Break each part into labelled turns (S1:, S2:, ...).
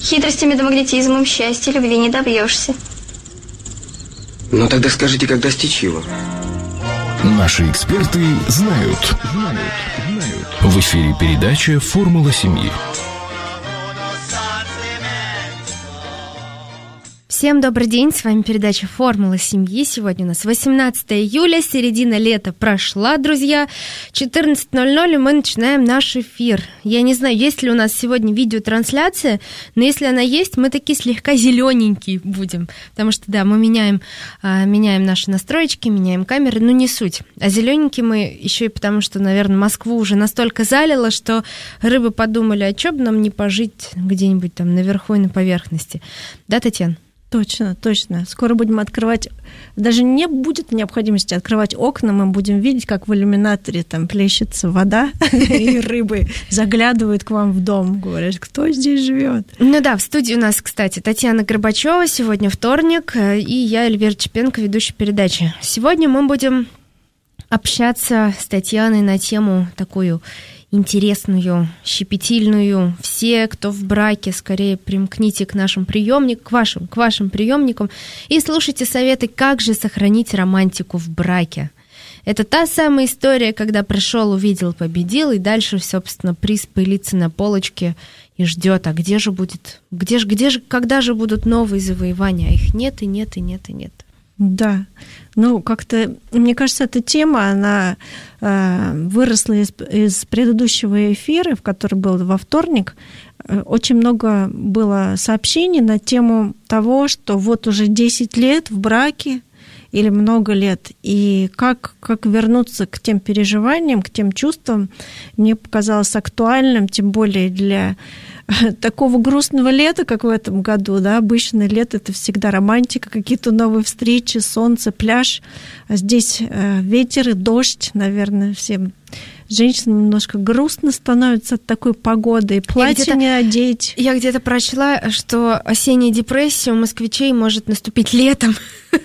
S1: Хитростями да магнетизмом счастья, любви не добьешься.
S2: Ну тогда скажите, как достичь его?
S3: Наши эксперты знают. В эфире передача «Формула семьи».
S4: Всем добрый день, с вами передача «Формула семьи». Сегодня у нас 18 июля, середина лета прошла, друзья. 14:00, и мы начинаем наш эфир. Я не знаю, есть ли у нас сегодня видеотрансляция, но если она есть, мы такие слегка зелененькие будем, потому что, да, мы меняем наши настроечки, меняем камеры, но не суть. А зелененькие мы еще и потому, что, наверное, Москву уже настолько залило, что рыбы подумали, а что бы нам не пожить где-нибудь там наверху и на поверхности. Да, Татьяна?
S5: Точно. Скоро будем открывать, даже не будет необходимости открывать окна, мы будем видеть, как в иллюминаторе там плещется вода, и рыбы заглядывают к вам в дом, говорят, кто здесь живет.
S4: Ну да, в студии у нас, кстати, Татьяна Горбачева, сегодня вторник, и я, Эльвира Чепенко, ведущая передачи. Сегодня мы будем общаться с Татьяной на тему такую интересную, щепетильную. Все, кто в браке, скорее примкните к нашим приемникам, к вашим приемникам и слушайте советы, как же сохранить романтику в браке. Это та самая история, когда пришел, увидел, победил, и дальше, собственно, приз пылится на полочке и ждет. А когда же будут новые завоевания? А их нет, и нет, и нет, и нет.
S5: Да, как-то, мне кажется, эта тема, она выросла из предыдущего эфира, в который был во вторник. Очень много было сообщений на тему того, что вот уже 10 лет в браке или много лет, и как вернуться к тем переживаниям, к тем чувствам, мне показалось актуальным, тем более для такого грустного лета, как в этом году, да, обычно лето — это всегда романтика, какие-то новые встречи, солнце, пляж, а здесь ветер и дождь, наверное, всем женщинам немножко грустно становится от такой погоды, и платье не одеть.
S4: Я где-то прочла, что осенняя депрессия у москвичей может наступить летом.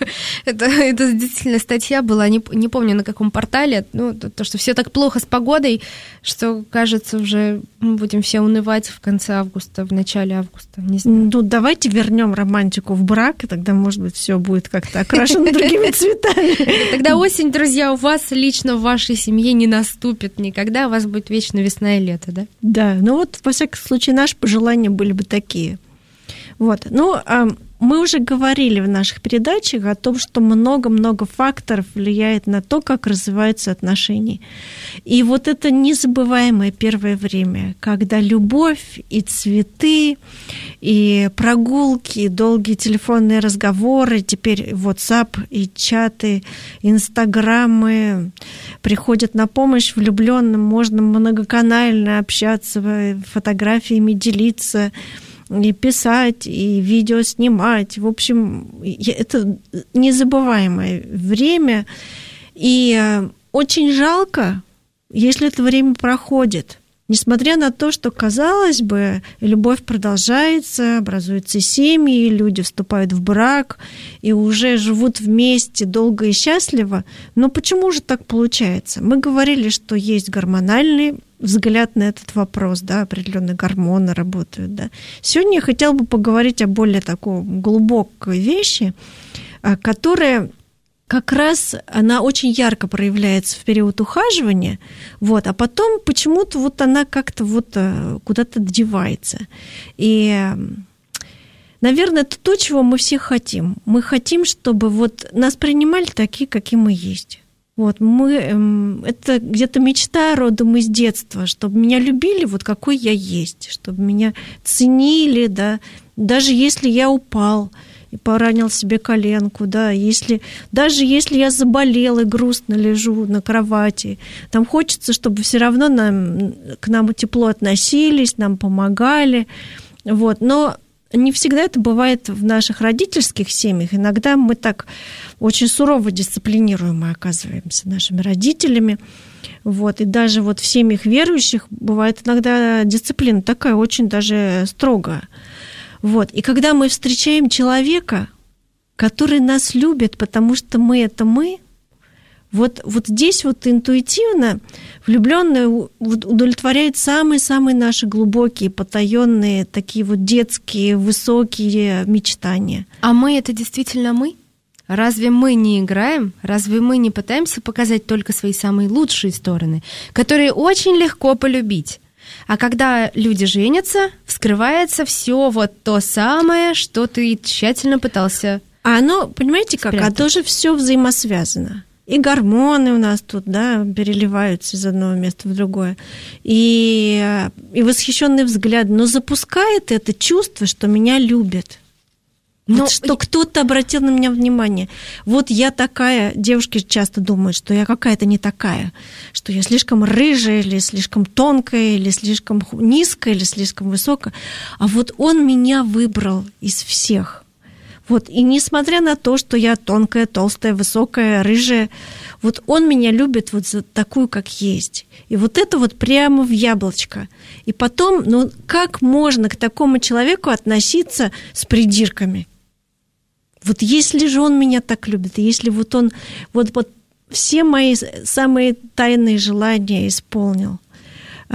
S4: Это действительно статья была, не помню на каком портале, то, что все так плохо с погодой, что, кажется, уже мы будем все унывать в конце августа, в начале августа. Не знаю.
S5: Давайте вернем романтику в брак, и тогда, может быть, все будет как-то окрашено другими цветами.
S4: Тогда осень, друзья, у вас лично в вашей семье не наступит никогда, у вас будет вечно весна и лето, да?
S5: Да, во всяком случае, наши пожелания были бы такие. Мы уже говорили в наших передачах о том, что много-много факторов влияет на то, как развиваются отношения. И вот это незабываемое первое время, когда любовь и цветы, и прогулки, и долгие телефонные разговоры, теперь WhatsApp и чаты, Инстаграмы приходят на помощь влюбленным, можно многоканально общаться, фотографиями делиться, и писать, и видео снимать. В общем, это незабываемое время. И очень жалко, если это время проходит. Несмотря на то, что, казалось бы, любовь продолжается, образуются семьи, люди вступают в брак и уже живут вместе долго и счастливо. Но почему же так получается? Мы говорили, что есть гормональный взгляд на этот вопрос, да, определенные гормоны работают, да. Сегодня я хотела бы поговорить о более такой глубокой вещи, которая как раз она очень ярко проявляется в период ухаживания, а потом почему-то она как-то куда-то девается. И, наверное, это то, чего мы все хотим. Мы хотим, чтобы нас принимали такие, какие мы есть. Это где-то мечта родом из детства, чтобы меня любили какой я есть, чтобы меня ценили, да, даже если я упал и поранил себе коленку, да, даже если я заболел и грустно лежу на кровати, там хочется, чтобы все равно к нам тепло относились, нам помогали, но не всегда это бывает в наших родительских семьях. Иногда мы так очень сурово дисциплинируемы оказываемся нашими родителями. И даже в семьях верующих бывает иногда дисциплина такая очень даже строгая. И когда мы встречаем человека, который нас любит, потому что мы — это мы, Вот здесь вот интуитивно влюбленные удовлетворяют самые-самые наши глубокие, потаенные, такие вот детские, высокие мечтания.
S4: А мы — это действительно мы? Разве мы не играем? Разве мы не пытаемся показать только свои самые лучшие стороны, которые очень легко полюбить? А когда люди женятся, вскрывается все вот то самое, что ты тщательно пытался.
S5: А оно, понимаете как,
S4: спрятать.
S5: а тоже все взаимосвязано. И гормоны у нас тут, да, переливаются из одного места в другое. И восхищенный взгляд. Но запускает это чувство, что меня любят. Вот что кто-то обратил на меня внимание. Вот я такая, девушки часто думают, что я какая-то не такая, что я слишком рыжая, или слишком тонкая, или слишком низкая, или слишком высокая. А вот он меня выбрал из всех. Вот, и несмотря на то, что я тонкая, толстая, высокая, рыжая, вот он меня любит вот за такую, как есть. И вот это вот прямо в яблочко. И потом, ну, как можно к такому человеку относиться с придирками? Вот если же он меня так любит, если вот он вот все мои самые тайные желания исполнил, и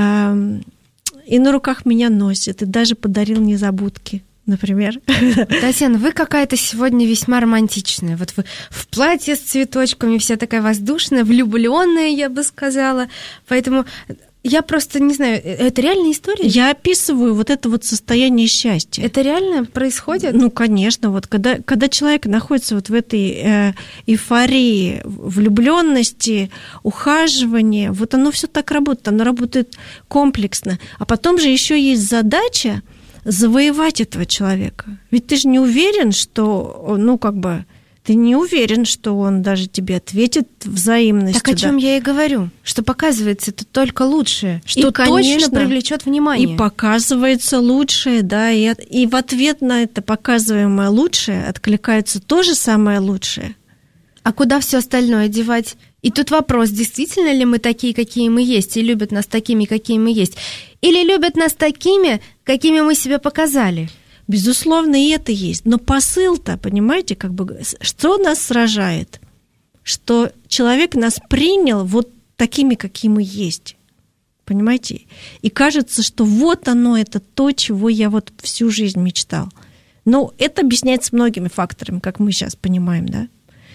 S5: на руках меня носит, и даже подарил незабудки, например.
S4: Татьяна, вы какая-то сегодня весьма романтичная. Вот вы в платье с цветочками, вся такая воздушная, влюбленная, я бы сказала. Поэтому я просто не знаю, это реальная история?
S5: Я описываю вот это вот состояние счастья.
S4: Это реально происходит?
S5: Ну, конечно. Вот когда человек находится вот в этой эйфории, влюбленности, ухаживания, вот оно все так работает. Оно работает комплексно. А потом же еще есть задача завоевать этого человека. Ведь ты же не уверен, что, ну, как бы, ты не уверен, что он даже тебе ответит взаимностью.
S4: Так о чем я и говорю, что показывается это только лучшее, что точно привлечет внимание.
S5: И показывается лучшее, да, и в ответ на это показываемое лучшее откликается то же самое лучшее.
S4: А куда все остальное девать? И тут вопрос, действительно ли мы такие, какие мы есть, и любят нас такими, какие мы есть, или любят нас такими, какими мы себя показали?
S5: Безусловно, и это есть. Но посыл-то, понимаете, как бы, что нас сражает? Что человек нас принял вот такими, какие мы есть. Понимаете? И кажется, что вот оно, это то, чего я вот всю жизнь мечтал. Но это объясняется многими факторами, как мы сейчас понимаем, да?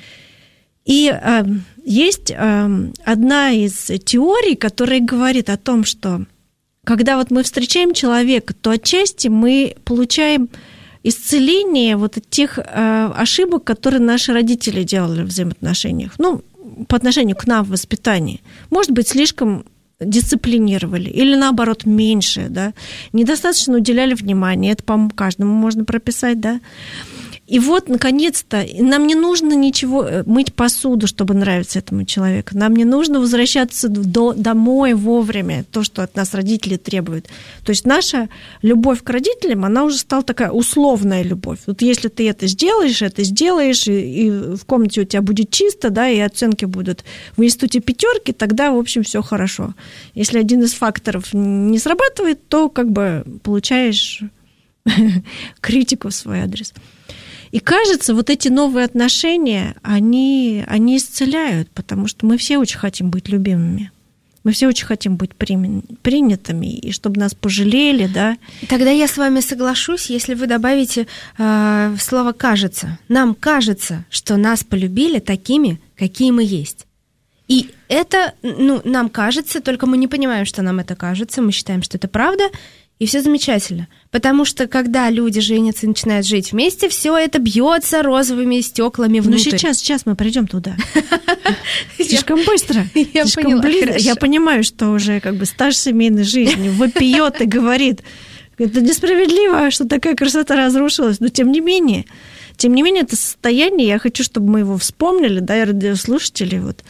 S5: И есть одна из теорий, которая говорит о том, что когда вот мы встречаем человека, то отчасти мы получаем исцеление вот от тех ошибок, которые наши родители делали в взаимоотношениях, ну, по отношению к нам в воспитании. Может быть, слишком дисциплинировали или, наоборот, меньше, да, недостаточно уделяли внимания, это, по-моему, каждому можно прописать, да. И вот, наконец-то, нам не нужно ничего мыть посуду, чтобы нравиться этому человеку. Нам не нужно возвращаться домой вовремя, то, что от нас родители требуют. То есть наша любовь к родителям, она уже стала такая условная любовь. Вот если ты это сделаешь, и в комнате у тебя будет чисто, да, и оценки будут в институте 5, тогда, в общем, все хорошо. Если один из факторов не срабатывает, то как бы получаешь критику в свой адрес. И кажется, вот эти новые отношения, они исцеляют, потому что мы все очень хотим быть любимыми. Мы все очень хотим быть принятыми, и чтобы нас пожалели, да.
S4: Тогда я с вами соглашусь, если вы добавите слово «кажется». Нам кажется, что нас полюбили такими, какие мы есть. И это, нам кажется, только мы не понимаем, что нам это кажется, мы считаем, что это правда, и все замечательно. Потому что когда люди женятся и начинают жить вместе, все это бьется розовыми стеклами внутрь.
S5: Ну, сейчас мы придем туда. Слишком быстро.
S4: Я поняла.
S5: Я понимаю, что уже как бы стаж семейной жизни вопиет и говорит, это несправедливо, что такая красота разрушилась. Но тем не менее, это состояние, я хочу, чтобы мы его вспомнили, да, и радиослушатели вот.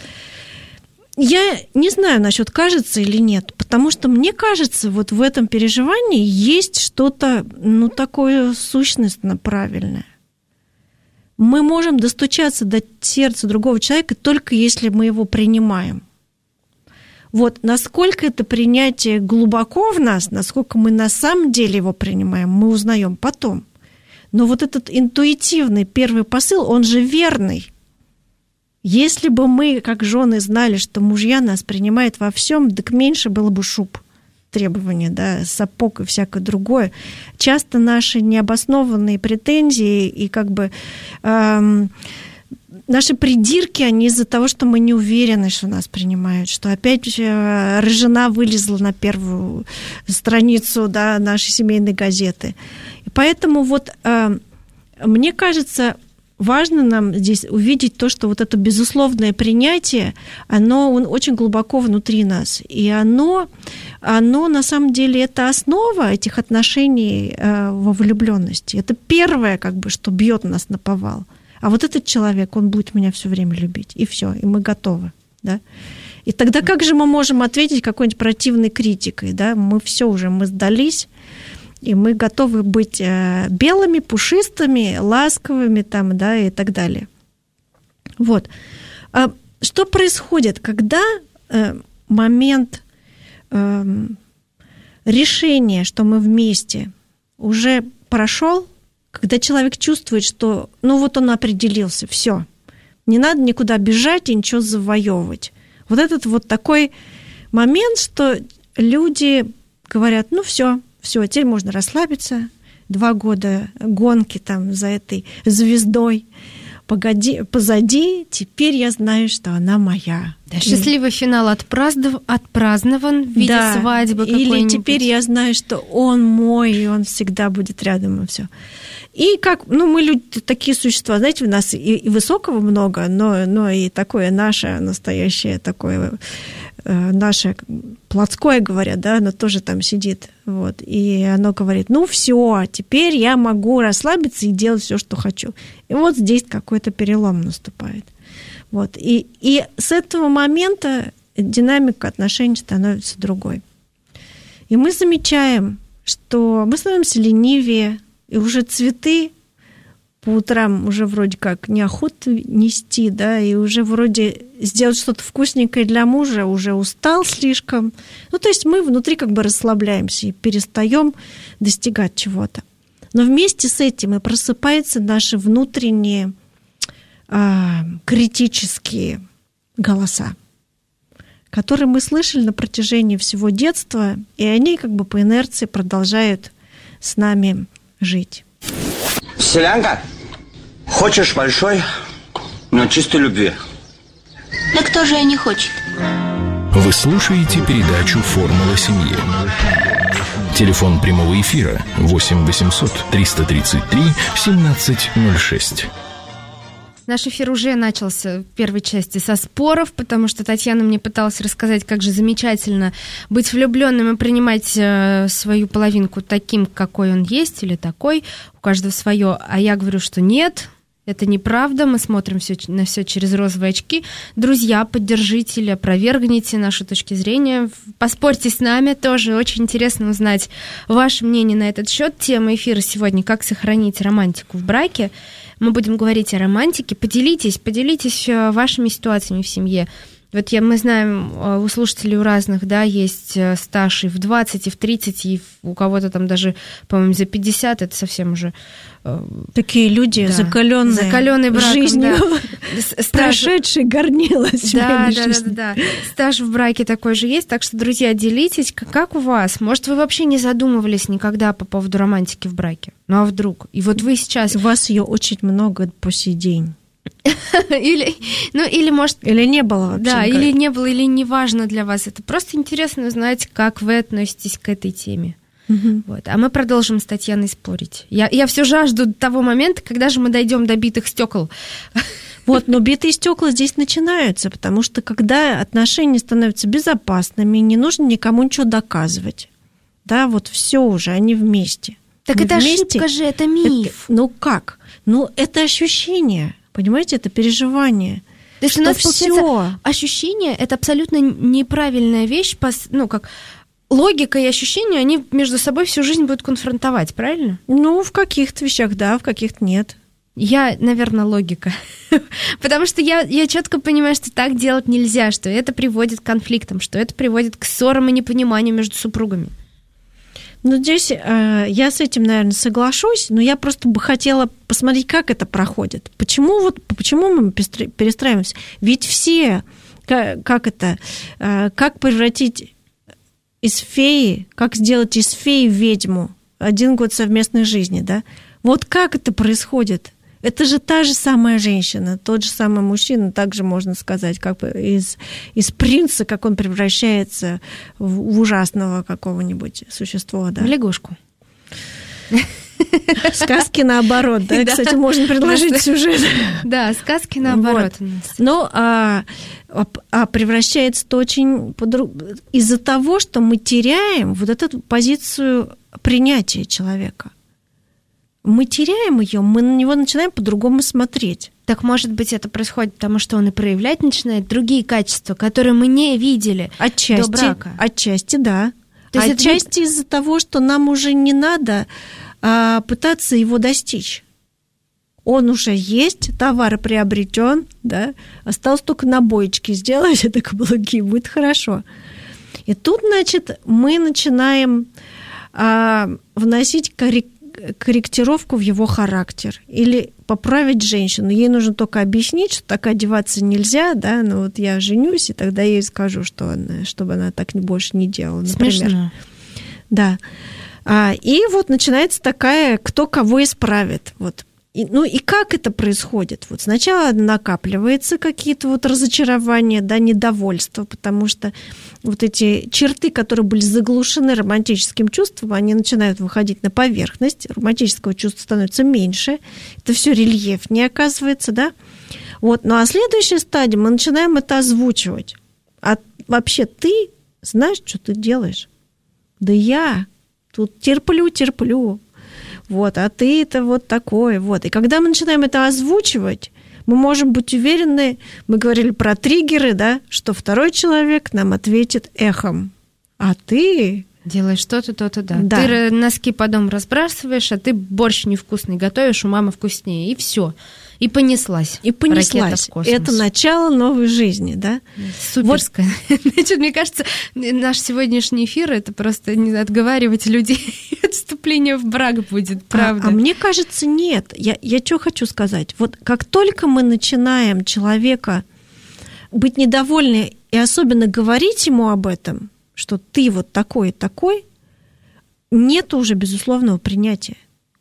S5: Я не знаю насчет кажется или нет, потому что мне кажется, вот в этом переживании есть что-то, такое сущностно правильное. Мы можем достучаться до сердца другого человека только если мы его принимаем. Вот насколько это принятие глубоко в нас, насколько мы на самом деле его принимаем, мы узнаем потом. Но вот этот интуитивный первый посыл, он же верный. Если бы мы, как жены, знали, что мужья нас принимают во всем, так меньше было бы шуб, требования, да, сапог и всякое другое. Часто наши необоснованные претензии и как бы наши придирки, они из-за того, что мы не уверены, что нас принимают, что опять рыжина вылезла на первую страницу, да, нашей семейной газеты. И поэтому вот мне кажется, важно нам здесь увидеть то, что вот это безусловное принятие, оно очень глубоко внутри нас. И оно на самом деле, это основа этих отношений во влюбленности. Это первое, как бы, что бьет нас наповал. А вот этот человек, он будет меня все время любить. И все, и мы готовы. Да? И тогда как же мы можем ответить какой-нибудь противной критикой? Да? Мы все уже, мы сдались. И мы готовы быть белыми, пушистыми, ласковыми там, да, и так далее. Вот. Что происходит, когда момент решения, что мы вместе, уже прошел, когда человек чувствует, что вот он определился, все, не надо никуда бежать и ничего завоевывать. Вот этот вот такой момент, что люди говорят, все, теперь можно расслабиться, 2 года гонки там за этой звездой позади, теперь я знаю, что она моя.
S4: Да, счастливый финал отпразднован в виде свадьбы какой-нибудь.
S5: Или теперь я знаю, что он мой, и он всегда будет рядом, и все. И как, мы люди такие существа, знаете, у нас и высокого много, но и такое наше настоящее, такое наше плотское, говорят, да, оно тоже там сидит, вот, и оно говорит, все, теперь я могу расслабиться и делать все, что хочу. И вот здесь какой-то перелом наступает. Вот, и с этого момента динамика отношений становится другой. И мы замечаем, что мы становимся ленивее, и уже цветы по утрам уже вроде как неохота нести, да, и уже вроде сделать что-то вкусненькое для мужа уже устал слишком. То есть мы внутри как бы расслабляемся и перестаем достигать чего-то. Но вместе с этим и просыпаются наши внутренние критические голоса, которые мы слышали на протяжении всего детства, и они как бы по инерции продолжают с нами жить.
S6: Селянка, хочешь большой, но чистой любви?
S1: Да кто же и не хочет?
S3: Вы слушаете передачу «Формула семьи». Телефон прямого эфира 8 800 333 1706.
S4: Наш эфир уже начался в первой части со споров, потому что Татьяна мне пыталась рассказать, как же замечательно быть влюбленным и принимать свою половинку таким, какой он есть, или такой, у каждого свое. А я говорю, что нет, это неправда, мы смотрим на все через розовые очки. Друзья, поддержите или опровергните наши точки зрения. Поспорьте с нами, тоже очень интересно узнать ваше мнение на этот счет. Тема эфира сегодня «Как сохранить романтику в браке». Мы будем говорить о романтике. Поделитесь вашими ситуациями в семье. Вот мы знаем, у слушателей у разных, да, есть стаж и в 20, и в 30, и у кого-то там даже, по-моему, за 50, это совсем уже...
S5: Такие люди, да, закаленные браком, жизнью, да. Прошедшие горнила семейной жизни.
S4: Да. Стаж в браке такой же есть, так что, друзья, делитесь, как у вас? Может, вы вообще не задумывались никогда по поводу романтики в браке? А вдруг? И вот вы сейчас...
S5: У вас ее очень много по сей день.
S4: Или может...
S5: Или не было вообще.
S4: Да, или не было, или не важно для вас. Это просто интересно узнать, как вы относитесь к этой теме. Вот. А мы продолжим с Татьяной спорить. Я все жажду того момента, когда же мы дойдем до битых стекол.
S5: Вот, но битые стекла здесь начинаются, потому что когда отношения становятся безопасными, не нужно никому ничего доказывать. Да, вот все уже, они вместе.
S4: Так мы это вместе, ошибка же, это миф.
S5: Как? Это ощущение, понимаете, это переживание.
S4: То есть у нас, получается, ощущение – это абсолютно неправильная вещь, как логика и ощущения, они между собой всю жизнь будут конфронтовать, правильно?
S5: В каких-то вещах да, в каких-то нет.
S4: Я, наверное, логика. Потому что я четко понимаю, что так делать нельзя, что это приводит к конфликтам, что это приводит к ссорам и непониманию между супругами.
S5: Ну, здесь я с этим, наверное, соглашусь, но я просто бы хотела посмотреть, как это проходит. Почему мы перестраиваемся? Ведь все, как превратить из феи, как сделать из феи ведьму, 1 год совместной жизни, да? Вот как это происходит? Это же та же самая женщина, тот же самый мужчина, также можно сказать, как бы из принца, как он превращается в ужасного какого-нибудь существа, да?
S4: В лягушку.
S5: Сказки наоборот, да? Кстати, можно предложить сюжет.
S4: Да, сказки наоборот.
S5: Но превращается-то очень из-за того, что мы теряем вот эту позицию принятия человека. Мы теряем ее, мы на него начинаем по-другому смотреть.
S4: Так, может быть, это происходит потому, что он и проявлять начинает другие качества, которые мы не видели до брака?
S5: Отчасти, да.
S4: То есть
S5: отчасти из-за того, что нам уже не надо пытаться его достичь. Он уже есть, товар приобретен, да, осталось только набойчики сделать, это каблуки, будет хорошо. И тут, значит, мы начинаем вносить корректировку в его характер или поправить женщину. Ей нужно только объяснить, что так одеваться нельзя, да, но вот я женюсь, и тогда я ей скажу, чтобы она так больше не делала, например.
S4: Смешно.
S5: Да. И вот начинается такая, кто кого исправит. Вот. И как это происходит? Вот сначала накапливаются какие-то вот разочарования, да, недовольство, потому что вот эти черты, которые были заглушены романтическим чувством, они начинают выходить на поверхность, романтического чувства становится меньше, это все рельефнее оказывается, да. Вот. Ну а следующая стадия, мы начинаем это озвучивать. А вообще ты знаешь, что ты делаешь? Да я тут терплю. Вот, а ты это вот такой, вот. И когда мы начинаем это озвучивать, мы можем быть уверены, мы говорили про триггеры, да, что второй человек нам ответит эхом. А ты...
S4: Делаешь что-то, то-то, да.
S5: Да.
S4: Ты носки по дому разбрасываешь, а ты борщ невкусный готовишь, у мамы вкуснее, и все. И понеслась. Ракета в космос.
S5: Это начало новой жизни, да?
S4: Суперская. Вот. Значит, мне кажется, наш сегодняшний эфир — это просто не отговаривать людей от вступления в брак будет, правда.
S5: А мне кажется, нет. Я что хочу сказать. Вот как только мы начинаем человека быть недовольны и особенно говорить ему об этом, что ты вот такой и такой, нет уже безусловного принятия.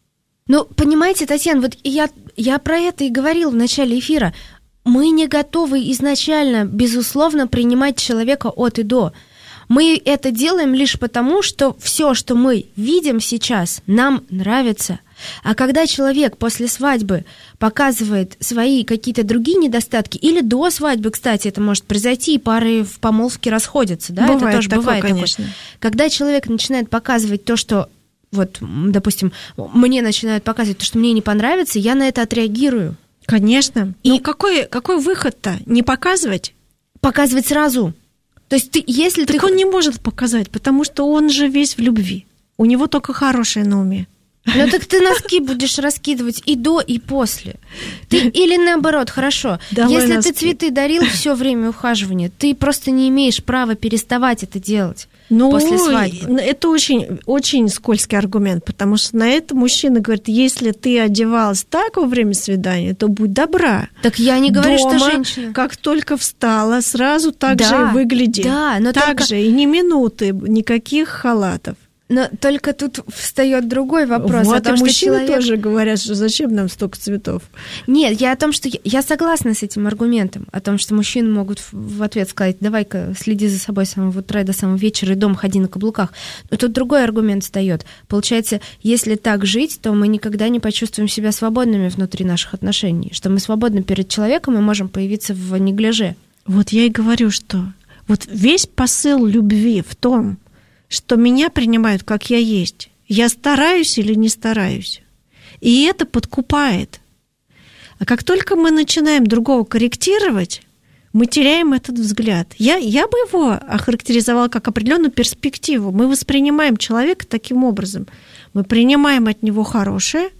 S4: Ну, понимаете, Татьяна, вот я про это и говорила в начале эфира. Мы не готовы изначально, безусловно, принимать человека от и до. Мы это делаем лишь потому, что все, что мы видим сейчас, нам нравится. А когда человек после свадьбы показывает свои какие-то другие недостатки, или до свадьбы, кстати, это может произойти, и пары в помолвке расходятся, да,
S5: бывает,
S4: это тоже
S5: такое,
S4: бывает.
S5: конечно.
S4: Когда человек начинает показывать то, что вот, допустим, мне начинают показывать то, что мне не понравится, я на это отреагирую.
S5: Конечно. И какой выход-то? Не показывать?
S4: Показывать сразу. То есть если
S5: так он не может показать, потому что он же весь в любви. У него только хорошее на уме.
S4: Ну так ты носки будешь раскидывать и до, и после. Или наоборот, хорошо. Если носки. Ты цветы дарил все время ухаживания, ты просто не имеешь права переставать это делать. После свадьбы.
S5: Это очень, очень скользкий аргумент, потому что на это мужчина говорит, если ты одевалась так во время свидания, то будь добра.
S4: Так я не говорю,
S5: дома,
S4: что женщина.
S5: Как только встала, сразу так же и выгляди.
S4: Да, но
S5: так же, и ни минуты, никаких халатов.
S4: Но только тут встает другой вопрос.
S5: Вот,
S4: о том,
S5: и
S4: что
S5: мужчины тоже говорят, что зачем нам столько цветов.
S4: Нет, я о том, что я согласна с этим аргументом, о том, что мужчины могут в ответ сказать, давай-ка следи за собой с самого утра до самого вечера и дома ходи на каблуках. Но тут другой аргумент встает. Получается, если так жить, то мы никогда не почувствуем себя свободными внутри наших отношений, что мы свободны перед человеком и можем появиться в неглиже.
S5: Вот я и говорю, что вот весь посыл любви в том, что меня принимают, как я есть. Я стараюсь или не стараюсь. И это подкупает. А как только мы начинаем другого корректировать, мы теряем этот взгляд. Я бы его охарактеризовала как определенную перспективу. Мы воспринимаем человека таким образом. Мы принимаем от него хорошее,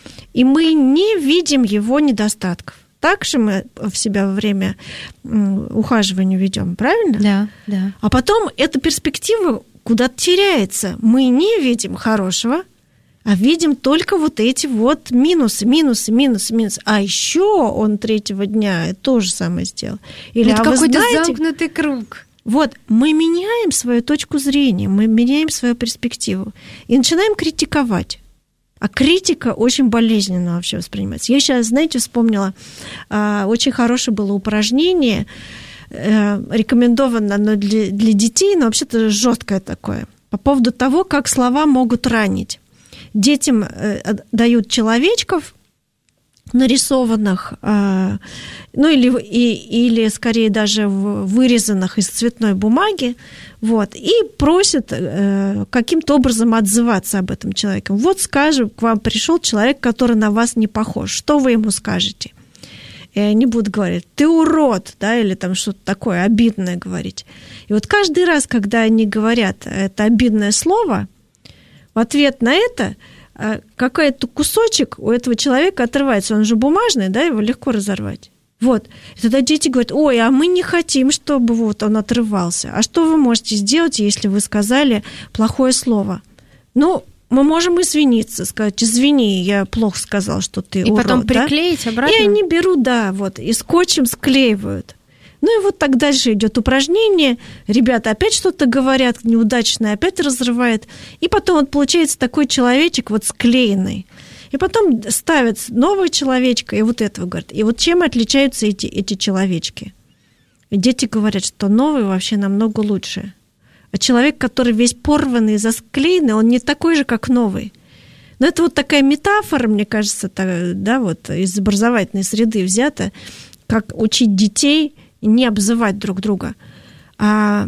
S5: и мы не видим его недостатков. Так же мы в себя во время ухаживания ведем, правильно?
S4: Да, да.
S5: А потом эта перспектива куда-то теряется. Мы не видим хорошего, а видим только вот эти вот минусы. А еще он 3-го дня то же самое сделал. Или,
S4: это
S5: вы
S4: какой-то
S5: знаете,
S4: замкнутый круг.
S5: Вот, мы меняем свою точку зрения, мы меняем свою перспективу и начинаем критиковать. А критика очень болезненно вообще воспринимается. Я сейчас, знаете, вспомнила, очень хорошее было упражнение, рекомендовано оно для детей, но вообще-то жесткое такое, по поводу того, как слова могут ранить. Детям дают человечков нарисованных, или скорее даже вырезанных из цветной бумаги, вот, и просят каким-то образом отзываться об этом человеке. Вот, скажем, к вам пришел человек, который на вас не похож. Что вы ему скажете? И они будут говорить: ты урод, да, или там что-то такое обидное говорить. И вот каждый раз, когда они говорят это обидное слово, в ответ на это какой-то кусочек у этого человека отрывается. Он же бумажный, да, его легко разорвать. Вот. И тогда дети говорят: ой, а мы не хотим, чтобы вот он отрывался. А что вы можете сделать, если вы сказали плохое слово? Ну, мы можем извиниться, сказать: извини, я плохо сказал, что ты урод.
S4: И потом приклеить, да? Обратно?
S5: И они берут, да, вот, и скотчем склеивают. Ну и вот так дальше идет упражнение. Ребята опять что-то говорят неудачное, опять разрывает. И потом вот получается такой человечек вот склеенный. И потом ставят нового человечка, и вот этого говорят. И вот чем отличаются эти человечки? И дети говорят, что новый вообще намного лучше. А человек, который весь порванный, засклеенный, он не такой же, как новый. Но это вот такая метафора, мне кажется, да, вот из образовательной среды взята, как учить детей не обзывать друг друга. А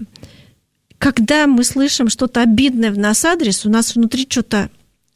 S5: когда мы слышим что-то обидное в наш адрес, у нас внутри что-то,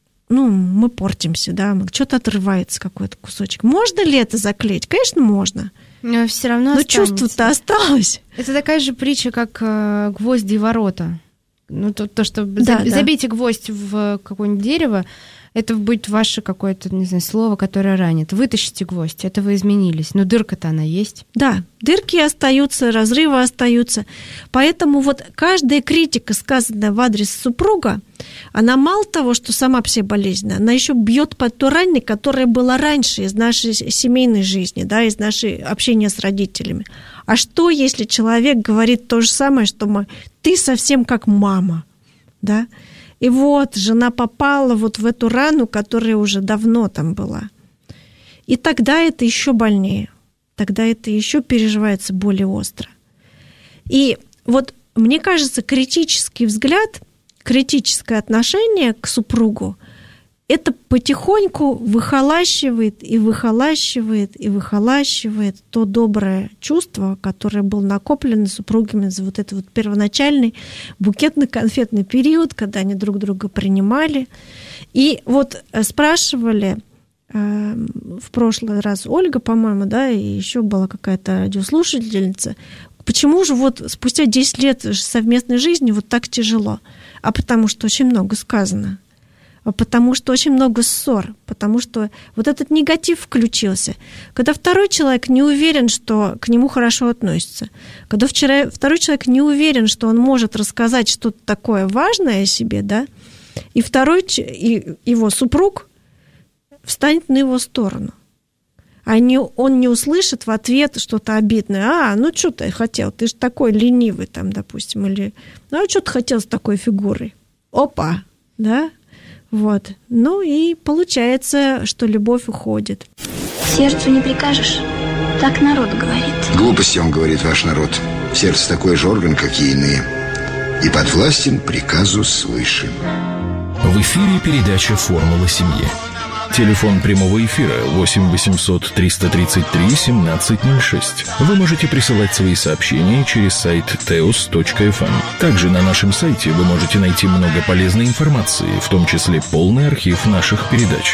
S5: мы портимся, да, что-то отрывается, какой-то кусочек. Можно ли это заклеить? Конечно, можно.
S4: Но все равно
S5: но
S4: останется.
S5: Чувство-то осталось.
S4: Это такая же притча, как гвозди и ворота. То, что
S5: да,
S4: забейте гвоздь в какое-нибудь дерево, это будет ваше какое-то, не знаю, слово, которое ранит. Вытащите гвоздь, это вы изменились. Но дырка-то она есть.
S5: Да, дырки остаются, разрывы остаются. Поэтому вот каждая критика, сказанная в адрес супруга, она мало того, что сама по себе болезненная, она еще бьет по той ране, которая была раньше из нашей семейной жизни, да, из нашей общения с родителями. А что, если человек говорит то же самое, что ты совсем как мама, да? И вот жена попала вот в эту рану, которая уже давно там была. И тогда это еще больнее. Тогда это еще переживается более остро. И вот мне кажется, критический взгляд, критическое отношение к супругу, это потихоньку выхолащивает то доброе чувство, которое было накоплено супругами за вот этот вот первоначальный букетно-конфетный период, когда они друг друга принимали. И вот спрашивали в прошлый раз Ольга, по-моему, да, и еще была какая-то радиослушательница, почему же вот спустя 10 лет совместной жизни вот так тяжело? А потому что очень много сказано. Потому что очень много ссор, потому что вот этот негатив включился. Когда второй человек не уверен, что к нему хорошо относятся, когда второй человек не уверен, что он может рассказать что-то такое важное о себе, да, и его супруг встанет на его сторону. Он не услышит в ответ что-то обидное. Что ты хотел? Ты же такой ленивый, там, допустим, или что ты хотел с такой фигурой? Опа, да? Вот. И получается, что любовь уходит.
S1: Сердцу не прикажешь, так народ говорит.
S7: Глупости, он говорит, ваш народ. Сердце такой же орган, как и иные. И подвластен приказу свыше.
S3: В эфире передача «Формула семьи». Телефон прямого эфира 8 800 333 1706. Вы можете присылать свои сообщения через сайт teos.fm. Также на нашем сайте вы можете найти много полезной информации, в том числе полный архив наших передач.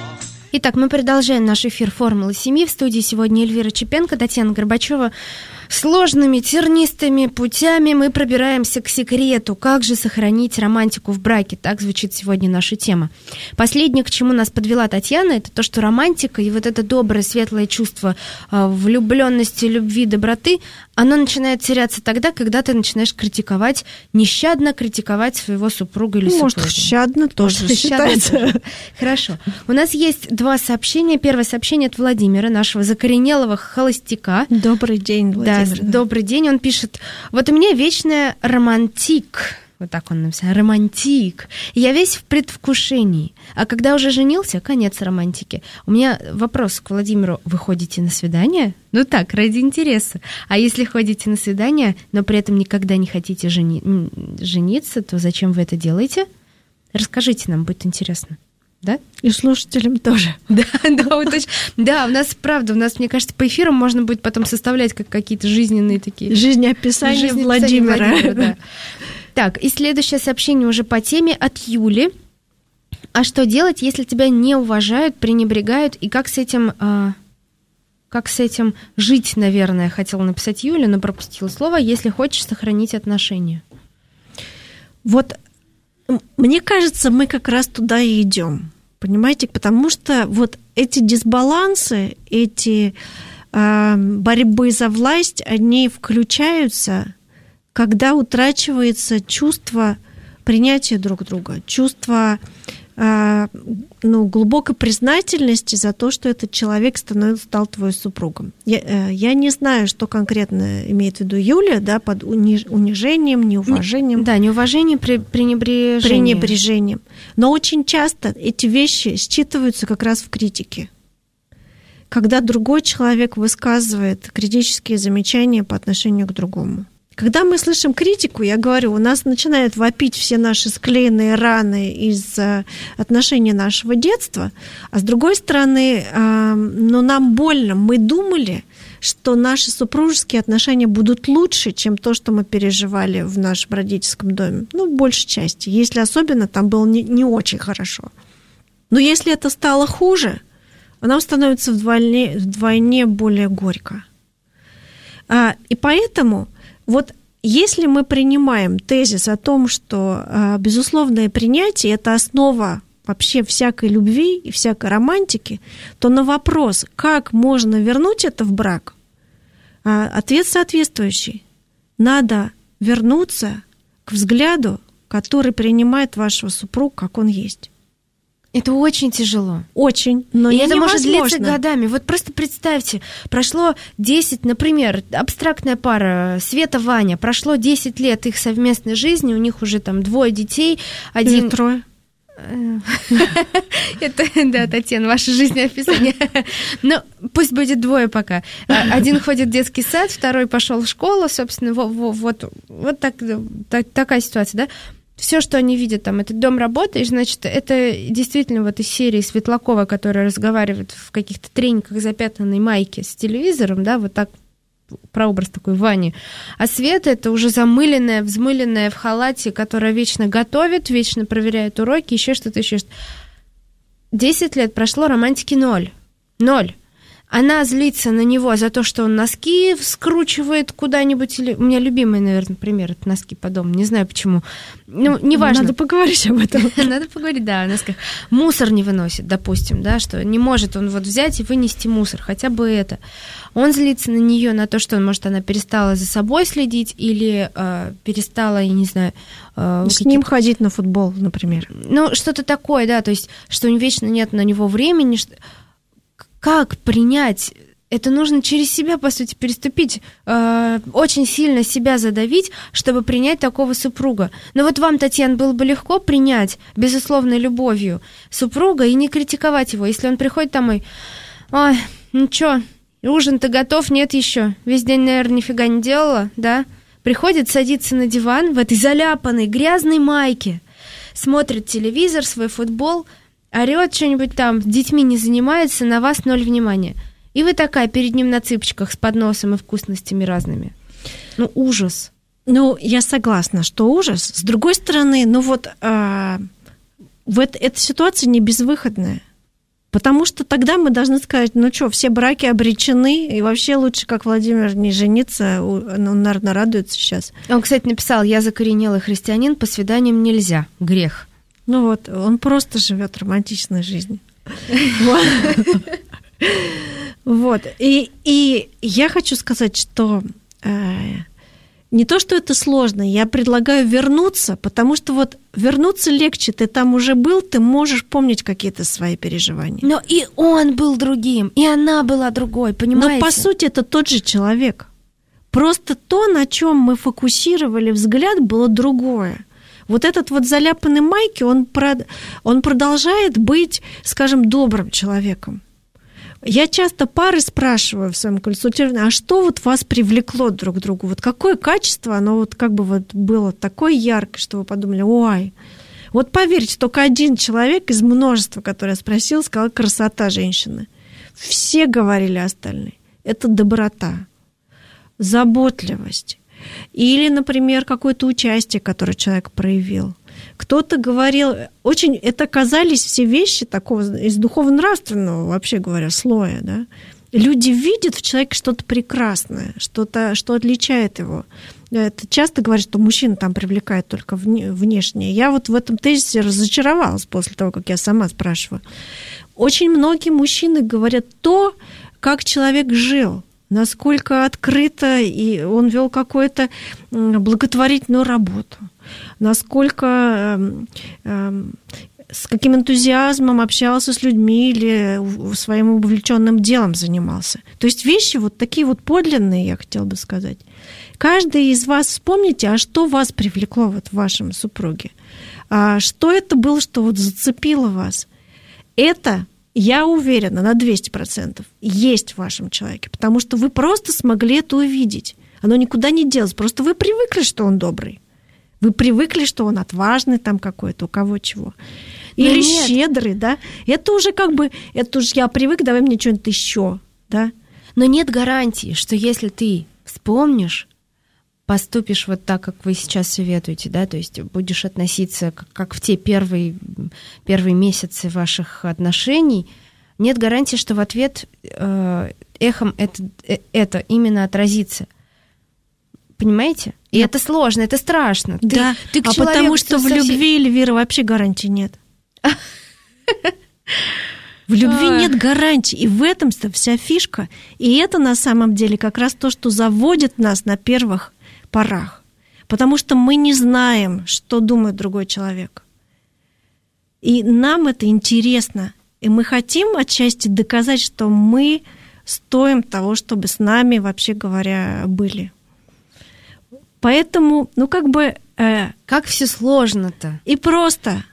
S4: Итак, мы продолжаем наш эфир «Формулы семьи». В студии сегодня Эльвира Чепенко, Татьяна Горбачева. Сложными, тернистыми путями мы пробираемся к секрету. Как же сохранить романтику в браке? Так звучит сегодня наша тема. Последнее, к чему нас подвела Татьяна, это то, что романтика и вот это доброе, светлое чувство влюбленности, любви, доброты, оно начинает теряться тогда, когда ты начинаешь критиковать, нещадно критиковать своего супруга или супругу.
S5: Может, щадно тоже считается.
S4: Хорошо. У нас есть 2 сообщения. Первое сообщение от Владимира, нашего закоренелого холостяка.
S5: Добрый день, Владимир.
S4: Да, добрый день. Он пишет: вот у меня вечная романтик. Вот так он написал. Романтик. И я весь в предвкушении. А когда уже женился, конец романтики. У меня вопрос к Владимиру. Вы ходите на свидание? Ну так, ради интереса. А если ходите на свидание, но при этом никогда не хотите жениться, то зачем вы это делаете? Расскажите нам, будет интересно. Да?
S5: И слушателям тоже.
S4: Да, у нас, правда, мне кажется, по эфирам можно будет потом составлять как какие-то жизненные такие...
S5: Жизнеописание Владимира.
S4: Да. Так, и следующее сообщение уже по теме от Юли. А что делать, если тебя не уважают, пренебрегают, и как с этим жить, наверное, хотела написать Юля, но пропустила слово, если хочешь сохранить отношения?
S5: Вот, мне кажется, мы как раз туда и идем. Понимаете, потому что вот эти дисбалансы, эти борьбы за власть, они включаются, когда утрачивается чувство принятия друг друга, чувство глубокой признательности за то, что этот человек стал твоим супругом. Я не знаю, что конкретно имеет в виду Юля, да, под унижением, неуважением.
S4: Да, неуважением, пренебрежением.
S5: Но очень часто эти вещи считываются как раз в критике. Когда другой человек высказывает критические замечания по отношению к другому. Когда мы слышим критику, я говорю, у нас начинают вопить все наши склеенные раны из отношений нашего детства, а с другой стороны, нам больно. Мы думали, что наши супружеские отношения будут лучше, чем то, что мы переживали в нашем родительском доме. В большей части. Если особенно там было не очень хорошо. Но если это стало хуже, нам становится вдвойне более горько. И поэтому... Вот если мы принимаем тезис о том, что безусловное принятие – это основа вообще всякой любви и всякой романтики, то на вопрос, как можно вернуть это в брак, ответ соответствующий. Надо вернуться к взгляду, который принимает вашего супруга, как он есть.
S4: Это очень тяжело.
S5: Очень, но
S4: и
S5: это
S4: невозможно.
S5: Может длиться
S4: годами. Вот просто представьте, прошло 10, например, абстрактная пара Света, Ваня, прошло 10 лет их совместной жизни, у них уже там 2 детей, 1...
S5: Или 3.
S4: Это, да, Татьяна, ваше жизнеописание. Ну, пусть будет 2 пока. Один ходит в детский сад, второй пошел в школу, собственно, вот такая ситуация, да? Все, что они видят, там, этот дом работаешь, значит, это действительно вот из серии Светлакова, которая разговаривает в каких-то трениках запятнанной майке с телевизором, да, вот так, прообраз такой Вани. А Света — это уже замыленная, взмыленная в халате, которая вечно готовит, вечно проверяет уроки, еще что-то. 10 лет прошло, романтики 0. Она злится на него за то, что он носки скручивает куда-нибудь. Или... У меня любимый, наверное, пример — это носки по дому. Не знаю почему. Ну, неважно.
S5: Надо поговорить об этом.
S4: Надо поговорить, да, о носках. Мусор не выносит, допустим, да, что не может он вот взять и вынести мусор, хотя бы это. Он злится на нее, на то, что, может, она перестала за собой следить или перестала, я не знаю...
S5: с ним ходить на футбол, например.
S4: Ну, что-то такое, да, то есть, что вечно нет на него времени, как принять? Это нужно через себя, по сути, переступить, очень сильно себя задавить, чтобы принять такого супруга. Но вот вам, Татьяна, было бы легко принять, безусловной любовью, супруга и не критиковать его. Если он приходит домой, ой, ну чё, ужин-то готов, нет еще, весь день, наверное, нифига не делала, да? Приходит, садится на диван в этой заляпанной, грязной майке, смотрит телевизор, свой футбол, орёт что-нибудь там, с детьми не занимается, на вас 0 внимания. И вы такая перед ним на цыпочках с подносом и вкусностями разными. Ну, ужас.
S5: Ну, я согласна, что ужас. С другой стороны, эта ситуация не безвыходная. Потому что тогда мы должны сказать, ну что, все браки обречены, и вообще лучше, как Владимир, не жениться, он, наверное, радуется сейчас.
S4: Он, кстати, написал: я закоренелый христианин, по свиданиям нельзя, грех.
S5: Ну вот, он просто живет романтичной жизнью. Вот. И я хочу сказать, что не то, что это сложно, я предлагаю вернуться, потому что вот вернуться легче, ты там уже был, ты можешь помнить какие-то свои переживания.
S4: Но и он был другим, и она была другой, понимаете?
S5: Но по сути это тот же человек. Просто то, на чем мы фокусировали взгляд, было другое. Вот этот вот заляпанный Майки, он продолжает быть, скажем, добрым человеком. Я часто пары спрашиваю в своем консультировании, а что вот вас привлекло друг к другу? Вот какое качество, оно вот как бы вот было такое яркое, что вы подумали, ой. Вот поверьте, только один человек из множества, который я спросила, сказал: красота женщины. Все говорили остальные. Это доброта, заботливость. Или, например, какое-то участие, которое человек проявил. Кто-то говорил, очень это казались все вещи такого из духовно-нравственного, вообще говоря, слоя, да. Люди видят в человеке что-то прекрасное, что-то, что отличает его. Это часто говорят, что мужчина там привлекает только внешнее. Я вот в этом тезисе разочаровалась после того, как я сама спрашиваю. Очень многие мужчины говорят то, как человек жил, насколько открыто и он вел какую-то благотворительную работу, насколько с каким энтузиазмом общался с людьми или своим увлеченным делом занимался. То есть вещи вот такие вот подлинные, я хотела бы сказать. Каждый из вас вспомните, а что вас привлекло вот в вашем супруге? Что это было, что вот зацепило вас? Это, я уверена, на 200% есть в вашем человеке, потому что вы просто смогли это увидеть. Оно никуда не делось, просто вы привыкли, что он добрый. Вы привыкли, что он отважный там какой-то, у кого чего. Или щедрый, да? Это уже как бы, это уже я привык, давай мне что-нибудь еще, да?
S4: Но нет гарантии, что если ты вспомнишь, поступишь вот так, как вы сейчас советуете, да, то есть будешь относиться как в те первые месяцы ваших отношений, нет гарантии, что в ответ эхом это именно отразится. Понимаете? И это сложно, это страшно.
S5: Да,
S4: ты к человеку,
S5: потому что в любви, Эльвира, вообще гарантии нет. В любви нет гарантий, и в этом-то вся фишка. И это на самом деле как раз то, что заводит нас на первых порах. Потому что мы не знаем, что думает другой человек. И нам это интересно. И мы хотим отчасти доказать, что мы стоим того, чтобы с нами, вообще говоря, были. Поэтому, ну как бы...
S4: как все сложно-то.
S5: И просто.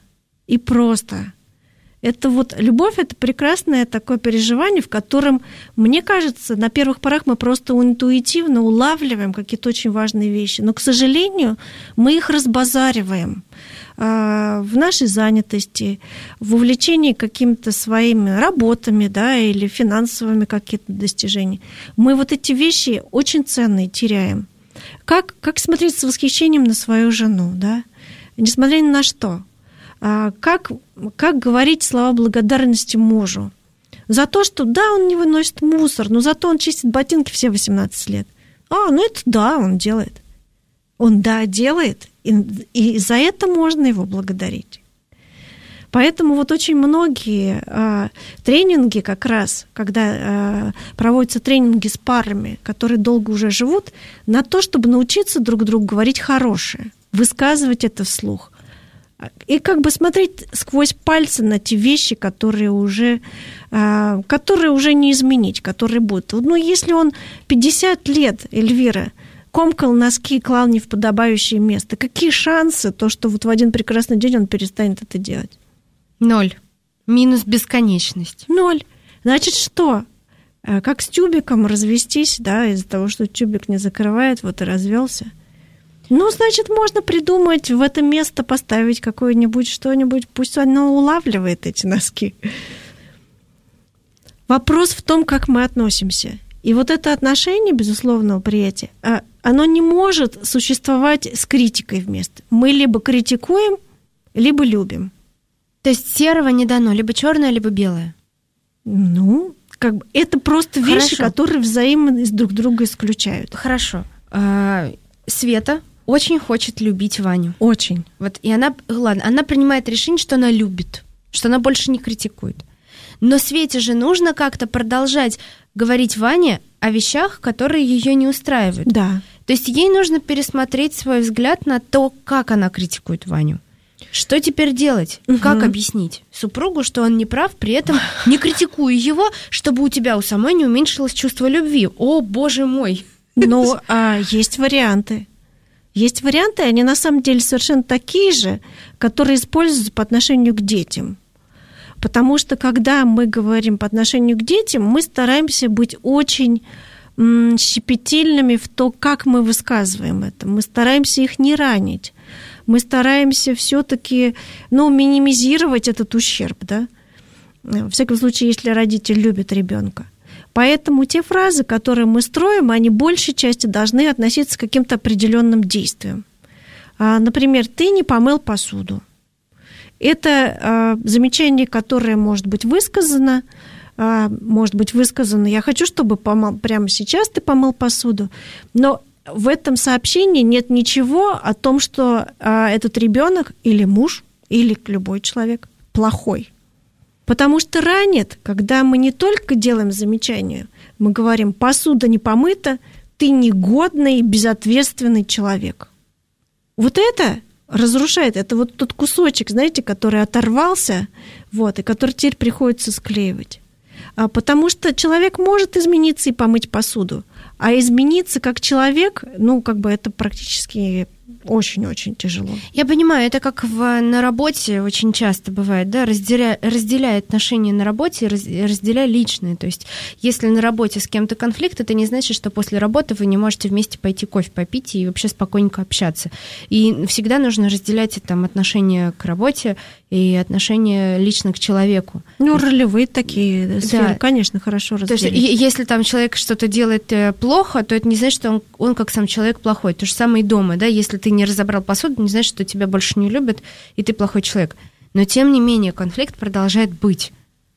S5: Это вот любовь, это прекрасное такое переживание, в котором, мне кажется, на первых порах мы просто интуитивно улавливаем какие-то очень важные вещи. Но, к сожалению, мы их разбазариваем в нашей занятости, в увлечении какими-то своими работами, да, или финансовыми какими-то достижениями. Мы вот эти вещи очень ценные теряем. Как смотреть с восхищением на свою жену, да? Несмотря ни на что. Как говорить слова благодарности мужу? За то, что да, он не выносит мусор, но зато он чистит ботинки все 18 лет. Ну это да, он делает. Он да, делает, и за это можно его благодарить. Поэтому вот очень многие тренинги как раз, когда проводятся тренинги с парами, которые долго уже живут, на то, чтобы научиться друг другу говорить хорошее, высказывать это вслух. И как бы смотреть сквозь пальцы на те вещи, которые уже не изменить, которые будут. Ну, если он 50 лет, Эльвира, комкал носки и клал не в подобающее место, какие шансы, то, что вот в один прекрасный день он перестанет это делать?
S4: 0. Минус бесконечность.
S5: 0. Значит, что? Как с тюбиком развестись, да, из-за того, что тюбик не закрывает, вот и развелся. Ну, значит, можно придумать в это место поставить какое-нибудь что-нибудь, пусть оно улавливает эти носки. Вопрос в том, как мы относимся. И вот это отношение безусловного приятия, оно не может существовать с критикой вместе. Мы либо критикуем, либо любим.
S4: То есть серого не дано, либо черное, либо белое.
S5: Ну, как бы это просто вещи, которые взаимно друг друга исключают.
S4: Хорошо. Света очень хочет любить Ваню.
S5: Очень.
S4: Вот, и она принимает решение, что она любит, что она больше не критикует. Но Свете же нужно как-то продолжать говорить Ване о вещах, которые ее не устраивают.
S5: Да.
S4: То есть ей нужно пересмотреть свой взгляд на то, как она критикует Ваню. Что теперь делать? Как объяснить супругу, что он не прав, при этом не критикуя его, чтобы у тебя у самой не уменьшилось чувство любви? О, боже мой!
S5: Ну, есть варианты. Есть варианты, они на самом деле совершенно такие же, которые используются по отношению к детям. Потому что, когда мы говорим по отношению к детям, мы стараемся быть очень щепетильными в то, как мы высказываем это. Мы стараемся их не ранить. Мы стараемся все-таки, минимизировать этот ущерб, да? Во всяком случае, если родитель любит ребенка. Поэтому те фразы, которые мы строим, они большей части должны относиться к каким-то определенным действиям. Например, ты не помыл посуду. Это замечание, которое может быть высказано. Я хочу, чтобы прямо сейчас ты помыл посуду. Но в этом сообщении нет ничего о том, что этот ребенок или муж, или любой человек плохой. Потому что ранит, когда мы не только делаем замечание, мы говорим: посуда не помыта, ты негодный, безответственный человек. Вот это разрушает. Это вот тот кусочек, знаете, который оторвался, и который теперь приходится склеивать. Потому что человек может измениться и помыть посуду, а измениться как человек, это практически очень-очень тяжело.
S4: Я понимаю, это как на работе очень часто бывает, да, разделяй отношения на работе и разделяй личные. То есть, если на работе с кем-то конфликт, это не значит, что после работы вы не можете вместе пойти кофе попить и вообще спокойненько общаться. И всегда нужно разделять отношения к работе и отношения лично к человеку.
S5: Ролевые такие сферы, да. Конечно, хорошо разделить.
S4: То есть, если там человек что-то делает плохо, то это не значит, что он как сам человек плохой. То же самое и дома, да, если ты не разобрал посуду, не значит, что тебя больше не любят, и ты плохой человек. Но, тем не менее, конфликт продолжает быть.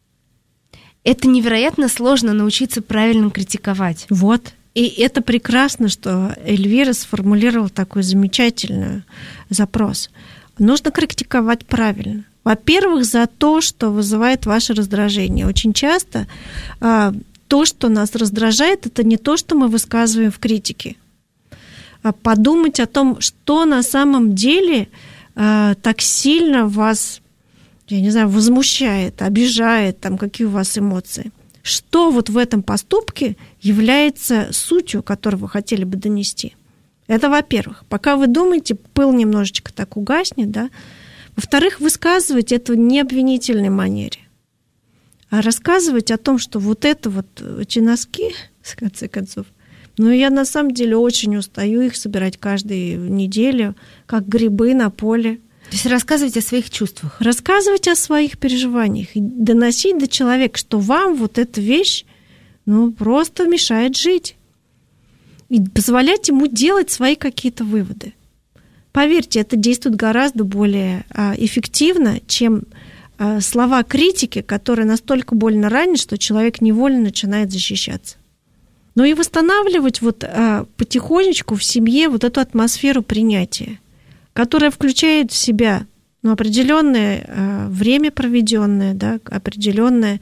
S4: Это невероятно сложно научиться правильно критиковать.
S5: Вот. И это прекрасно, что Эльвира сформулировала такой замечательный запрос. Нужно критиковать правильно. Во-первых, за то, что вызывает ваше раздражение. Очень часто то, что нас раздражает, это не то, что мы высказываем в критике. Подумать о том, что на самом деле так сильно вас, возмущает, обижает, какие у вас эмоции. Что вот в этом поступке является сутью, которую вы хотели бы донести. Это, во-первых. Пока вы думаете, пыл немножечко так угаснет, да. Во-вторых, высказывать это в необвинительной манере. А рассказывать о том, что эти носки, в конце концов, я на самом деле очень устаю их собирать каждую неделю, как грибы на поле.
S4: То есть рассказывать о своих чувствах.
S5: Рассказывать о своих переживаниях. И доносить до человека, что вам эта вещь просто мешает жить. И позволять ему делать свои какие-то выводы. Поверьте, это действует гораздо более эффективно, чем слова критики, которые настолько больно ранят, что человек невольно начинает защищаться. Но и восстанавливать потихонечку в семье эту атмосферу принятия, которая включает в себя определенное время проведенное, да, определенное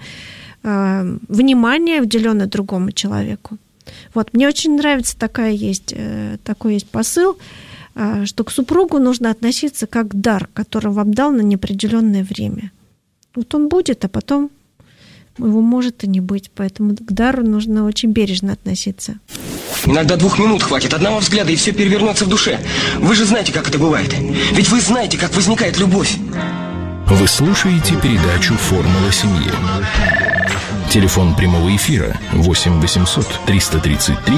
S5: внимание, уделенное другому человеку. Мне очень нравится такой есть посыл, что к супругу нужно относиться как к дар, который вам дал на неопределенное время. Он будет, а потом его может и не быть. Поэтому к дару нужно очень бережно относиться.
S2: Иногда 2 минут хватит, одного взгляда, и все перевернется в душе. Вы же знаете, как это бывает. Ведь вы знаете, как возникает любовь.
S3: Вы слушаете передачу «Формула семьи». Телефон прямого эфира 8 800 333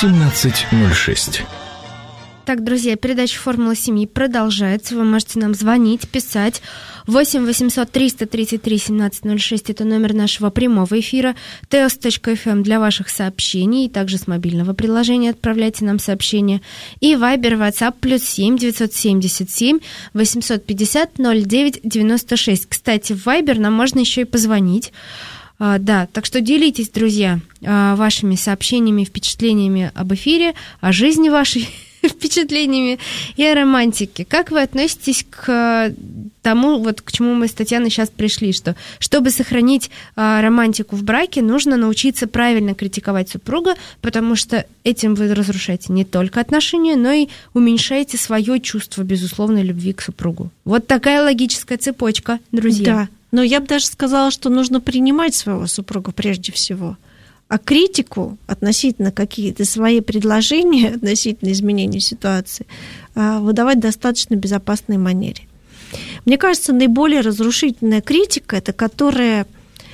S3: 1706.
S4: Так, друзья, передача «Формула семьи» продолжается. Вы можете нам звонить, писать. 8 800 333 1706 – это номер нашего прямого эфира. teos.fm для ваших сообщений. И также с мобильного приложения отправляйте нам сообщения. И Viber, WhatsApp, +7 977 850 09 96. Кстати, в Viber нам можно еще и позвонить. Да, так что делитесь, друзья, вашими сообщениями, впечатлениями об эфире, о жизни вашей, впечатлениями и о романтике. Как вы относитесь к тому, вот к чему мы с Татьяной сейчас пришли, что чтобы сохранить романтику в браке, нужно научиться правильно критиковать супруга, потому что этим вы разрушаете не только отношения, но и уменьшаете свое чувство безусловной любви к супругу. Вот такая логическая цепочка, друзья.
S5: Да, но я бы даже сказала, что нужно принимать своего супруга прежде всего. А критику относительно какие-то свои предложения, относительно изменения ситуации, выдавать в достаточно безопасной манере. Мне кажется, наиболее разрушительная критика – это которая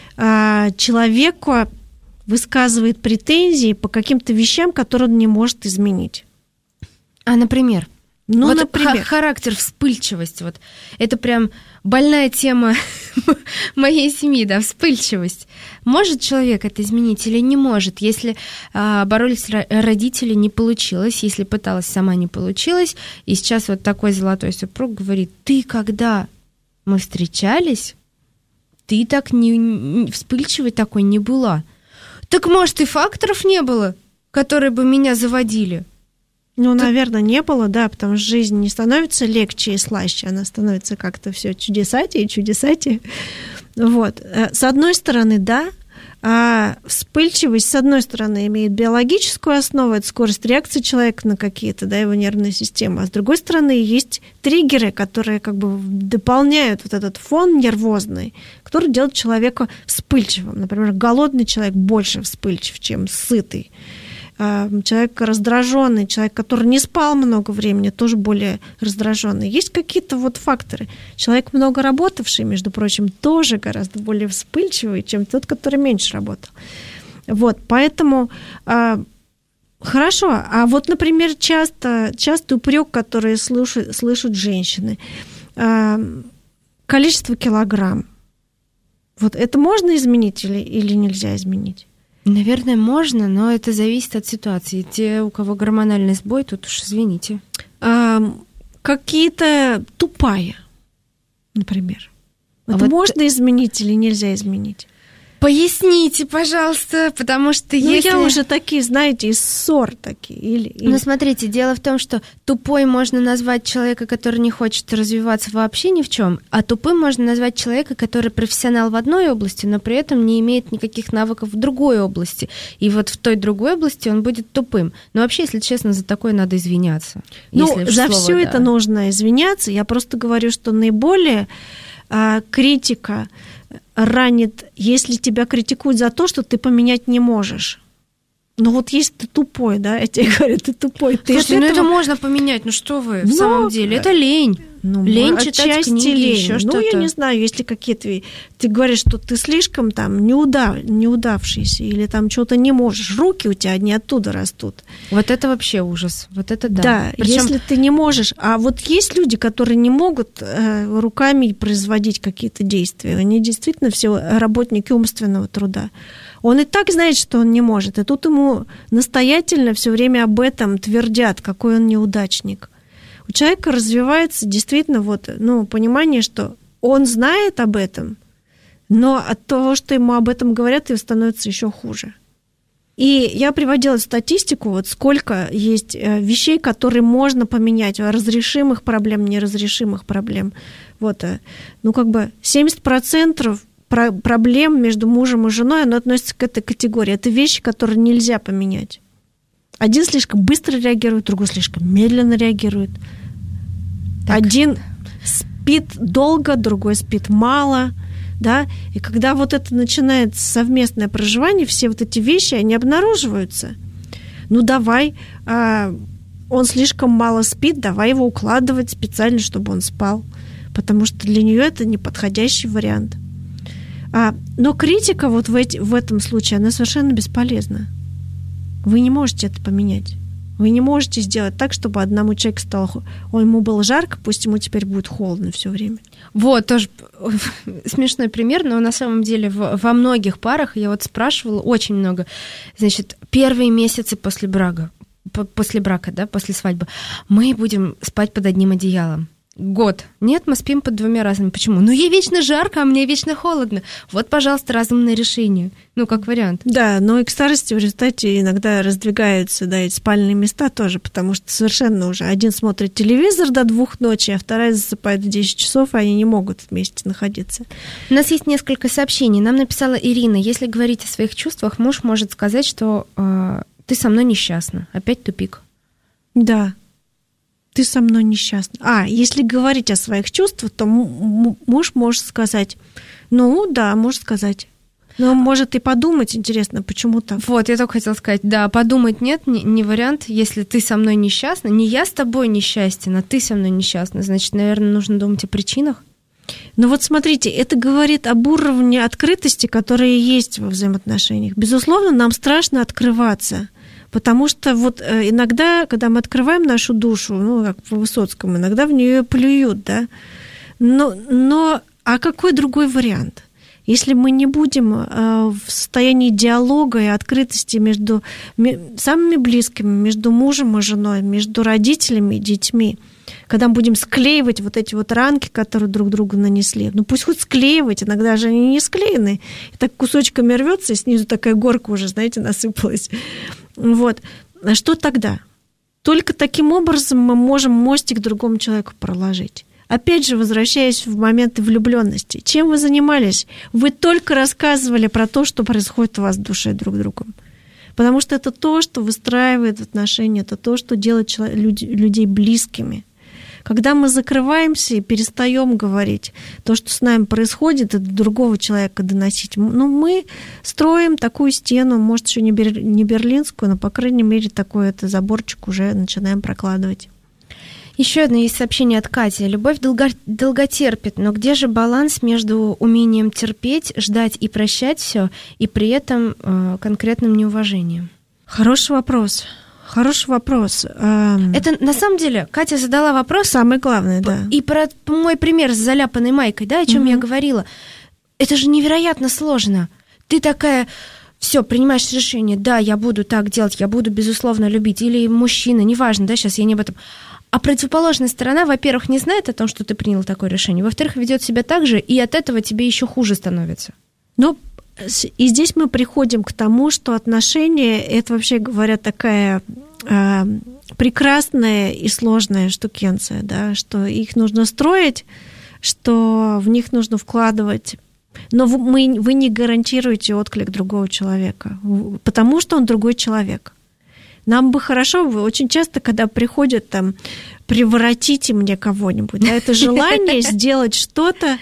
S5: человеку высказывает претензии по каким-то вещам, которые он не может изменить.
S4: А, например?
S5: Ну,
S4: вот
S5: например.
S4: Характер, вспыльчивость. Вот. Это прям больная тема моей семьи, да, вспыльчивость. Может человек это изменить или не может? Если боролись родители, не получилось. Если пыталась сама, не получилось. И сейчас вот такой золотой супруг говорит: ты, когда мы встречались, ты так не вспыльчивой такой не была. Так, может, и факторов не было, которые бы меня заводили?
S5: Ну, наверное, не было, да, потому что жизнь не становится легче и слаще, она становится как-то все чудесатее и чудесатее. Вот. С одной стороны, да, вспыльчивость, с одной стороны, имеет биологическую основу, это скорость реакции человека на какие-то, да, его нервную систему, а с другой стороны, есть триггеры, которые как бы дополняют вот этот фон нервозный, который делает человека вспыльчивым. Например, голодный человек больше вспыльчив, чем сытый. Человек раздраженный, человек, который не спал много времени, тоже более раздраженный. Есть какие-то вот факторы. Человек, много работавший, между прочим, тоже гораздо более вспыльчивый, чем тот, который меньше работал. Вот, поэтому хорошо. А вот, например, часто упрек, который слышат женщины, количество килограмм. Вот это можно изменить или нельзя изменить?
S4: Наверное, можно, но это зависит от ситуации. Те, у кого гормональный сбой, тут уж извините.
S5: Какие-то тупая, например. Это можно изменить или нельзя изменить?
S4: Поясните, пожалуйста, потому что если...
S5: я уже такие, знаете, из ссор такие.
S4: Ну, смотрите, дело в том, что тупой можно назвать человека, который не хочет развиваться вообще ни в чем, а тупым можно назвать человека, который профессионал в одной области, но при этом не имеет никаких навыков в другой области. И вот в той другой области он будет тупым. Но вообще, если честно, за такое надо извиняться.
S5: Ну, за все это нужно извиняться. Я просто говорю, что наиболее критика ранит, если тебя критикуют за то, что ты поменять не можешь. Ну вот если ты тупой, да, я тебе говорю, ты тупой.
S4: Слушайте, это можно поменять, ну что вы, в самом деле, это лень. Лень читать книги, еще что-то.
S5: Ну, я не знаю, если какие-то... Ты говоришь, что ты слишком там неудавшийся, или там что-то не можешь, руки у тебя не оттуда растут.
S4: Вот это вообще ужас, вот это да.
S5: Да, если ты не можешь... А вот есть люди, которые не могут руками производить какие-то действия. Они действительно все работники умственного труда. Он и так знает, что он не может, и тут ему настоятельно все время об этом твердят, какой он неудачник. У человека развивается действительно понимание, что он знает об этом, но от того, что ему об этом говорят, ему становится еще хуже. И я приводила статистику, сколько есть вещей, которые можно поменять, разрешимых проблем, неразрешимых проблем. 70% проблем между мужем и женой, оно относится к этой категории. Это вещи, которые нельзя поменять. Один слишком быстро реагирует, другой слишком медленно реагирует. Так. Один спит долго, другой спит мало, да, и когда вот это начинается совместное проживание, все вот эти вещи, они обнаруживаются. Ну, давай, он слишком мало спит, давай его укладывать специально, чтобы он спал, потому что для нее это неподходящий вариант. Но критика вот в этом случае, она совершенно бесполезна. Вы не можете это поменять. Вы не можете сделать так, чтобы одному человеку ему было жарко, пусть ему теперь будет холодно все время.
S4: Вот, тоже смешной пример, но на самом деле во многих парах, я спрашивала очень много, первые месяцы после брака, да, после свадьбы, мы будем спать под одним одеялом. год. Нет, мы спим под двумя разными. Почему? Ну, ей вечно жарко, а мне вечно холодно. Вот, пожалуйста, разумное решение. Ну, как вариант.
S5: Да, но и к старости в результате иногда раздвигаются, да, эти спальные места тоже, потому что совершенно уже один смотрит телевизор до 2 ночи, а вторая засыпает в 10 часов, и они не могут вместе находиться.
S4: У нас есть несколько сообщений. Нам написала Ирина: если говорить о своих чувствах, муж может сказать, что ты со мной несчастна. Опять тупик.
S5: Да. Ты со мной несчастна. Если говорить о своих чувствах, то муж может сказать, ну да, может сказать. Но он может и подумать, интересно, почему так.
S4: Вот, я только хотела сказать, да, подумать нет, не вариант, если ты со мной несчастна, не я с тобой несчастен, а ты со мной несчастна, значит, наверное, нужно думать о причинах.
S5: Ну вот смотрите, это говорит об уровне открытости, которая есть во взаимоотношениях. Безусловно, нам страшно открываться. Потому что вот иногда, когда мы открываем нашу душу, ну, как по Высоцкому, иногда в нее плюют, да. Но какой другой вариант? Если мы не будем в состоянии диалога и открытости между самыми близкими, между мужем и женой, между родителями и детьми, когда мы будем склеивать вот эти вот ранки, которые друг другу нанесли, ну пусть хоть склеивать, иногда же они не склеены, и так кусочками рвется, и снизу такая горка уже, знаете, насыпалась. Вот. А что тогда? Только таким образом мы можем мостик другому человеку проложить. Опять же, возвращаясь в моменты влюбленности. Чем вы занимались? Вы только рассказывали про то, что происходит у вас в душе друг с другом. Потому что это то, что выстраивает отношения, это то, что делает людей близкими. Когда мы закрываемся и перестаем говорить то, что с нами происходит, и до другого человека доносить, мы строим такую стену, может, еще не берлинскую, но, по крайней мере, такой заборчик уже начинаем прокладывать.
S4: Еще одно есть сообщение от Кати. Любовь долго терпит, но где же баланс между умением терпеть, ждать и прощать все, и при этом конкретным неуважением?
S5: Хороший вопрос.
S4: Это на самом деле Катя задала вопрос.
S5: Самое главное, да.
S4: И про мой пример с заляпанной майкой, да, о чем я говорила. Это же невероятно сложно. Ты такая, все, принимаешь решение, да, я буду так делать, я буду, безусловно, любить. Или мужчина, неважно, да, сейчас я не об этом. А противоположная сторона, во-первых, не знает о том, что ты принял такое решение. Во-вторых, ведет себя так же, и от этого тебе еще хуже становится.
S5: И здесь мы приходим к тому, что отношения – это, вообще говоря, такая прекрасная и сложная штукенция, да, что их нужно строить, что в них нужно вкладывать. Но вы не гарантируете отклик другого человека, потому что он другой человек. Нам бы хорошо, очень часто, когда приходят там, превратите мне кого-нибудь, да, это желание сделать что-то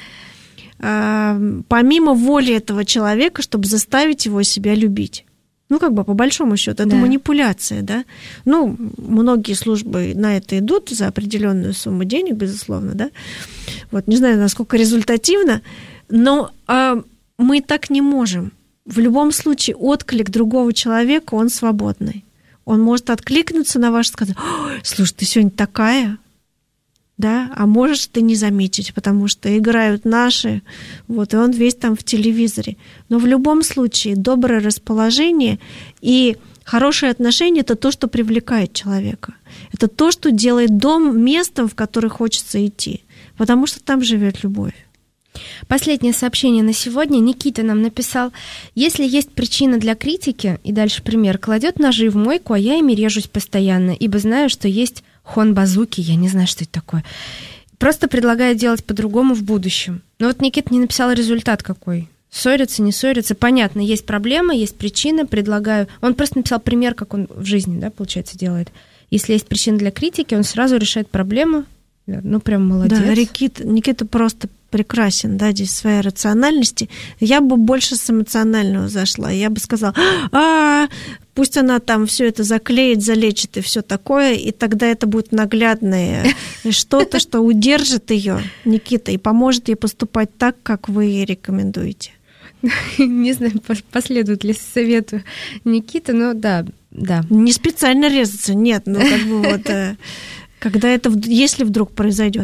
S5: помимо воли этого человека, чтобы заставить его себя любить. Ну, как бы по большому счету, это манипуляция, да. Ну, многие службы на это идут за определенную сумму денег, безусловно, да. Вот, не знаю, насколько результативно, но мы так не можем. В любом случае, отклик другого человека, он свободный. Он может откликнуться на ваш, сказать: слушай, ты сегодня такая, да, а можешь ты не заметить, потому что играют наши, вот, и он весь там в телевизоре. Но в любом случае доброе расположение и хорошие отношения – это то, что привлекает человека. Это то, что делает дом местом, в который хочется идти, потому что там живет любовь.
S4: Последнее сообщение на сегодня. Никита нам написал: если есть причина для критики, и дальше пример, кладет ножи в мойку, а я ими режусь постоянно, ибо знаю, что есть хон-базуки, я не знаю, что это такое. Просто предлагает делать по-другому в будущем. Но вот Никита не написал результат какой. Ссорятся, не ссорятся. Понятно, есть проблема, есть причина, предлагаю. Он просто написал пример, как он в жизни, да, получается, делает. Если есть причина для критики, он сразу решает проблему. Ну, прям молодец.
S5: Да, Никита просто прекрасен, да, здесь в своей рациональности. Я бы больше с эмоционального зашла. Я бы сказала: пусть она там все это заклеит, залечит и все такое, и тогда это будет наглядное что-то, что удержит ее, Никита, и поможет ей поступать так, как вы рекомендуете.
S4: Не знаю, последует ли совету Никиты, но да.
S5: Не специально резаться, нет, ну как бы вот... Когда это, если вдруг произойдет.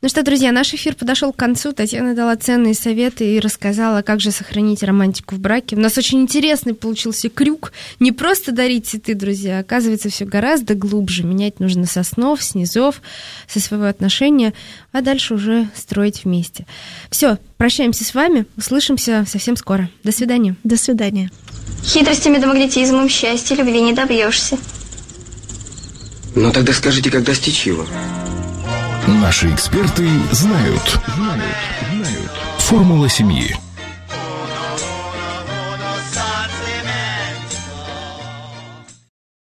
S4: Ну что, друзья, наш эфир подошел к концу. Татьяна дала ценные советы и рассказала, как же сохранить романтику в браке. У нас очень интересный получился крюк. Не просто дарить цветы, друзья, оказывается, все гораздо глубже. Менять нужно с основ, с низов, со своего отношения, а дальше уже строить вместе. Все, прощаемся с вами, услышимся совсем скоро. До свидания.
S5: До свидания.
S1: Хитростями да магнетизмом счастья любви не добьешься.
S2: Ну тогда скажите, как достичь его?
S3: Наши эксперты знают. Формула семьи.